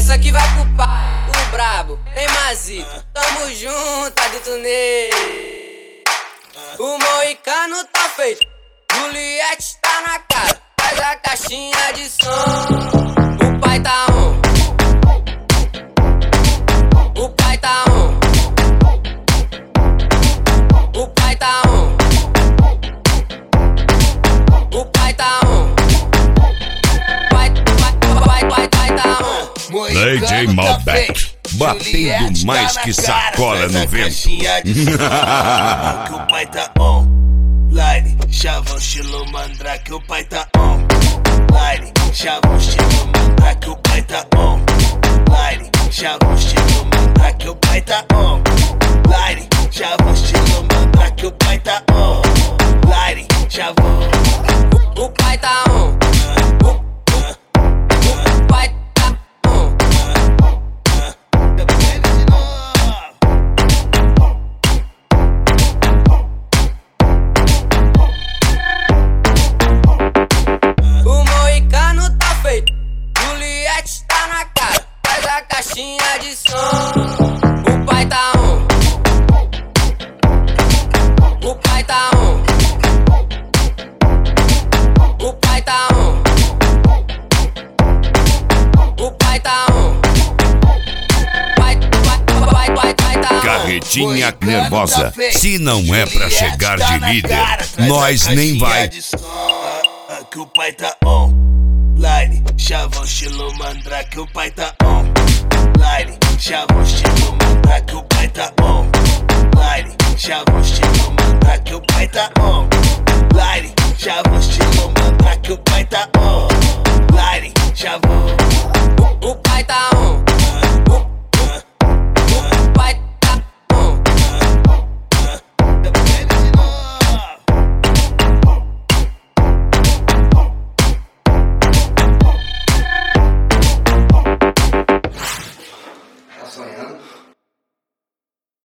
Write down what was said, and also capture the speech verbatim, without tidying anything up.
Essa aqui vai pro pai, o brabo, hein, Mazito? Tamo junto, adito nele. O moicano tá feito, Juliette tá na cara. Faz a caixinha de som. O pai tá on. O pai tá on. O pai tá on. O pai tá on. Pai, pai, pai, pai, pai tá on. D J Malbec, batendo mais que sacola no vento. Que o pai tá on. Line, chavão, estilo mandrake, o pai tá on. Line, chavão, estilo mandrake, o pai tá on. Line, chavão, estilo mandrake, o pai tá on. Line, chavão, estilo mandrake, o pai tá on. Line, chavão. O pai tá on. O pai tá on. O moicano tá feito, Juliette tá na cara. Faz a caixinha de som. O pai tá on. O pai tá on. O pai tá on. O pai tá on. Pai, pai, pai, pai, pai tá on. Carretinha nervosa, se não é pra chegar de líder, nós nem vai. Que o pai tá on. Line, chavão, estilo mandrake, o pai tá on. Line, chavão, estilo mandrake, o pai tá on. Line, chavão, estilo mandrake, o pai tá on. Line, chavão, estilo mandrake, o pai tá on. Line, chavão. O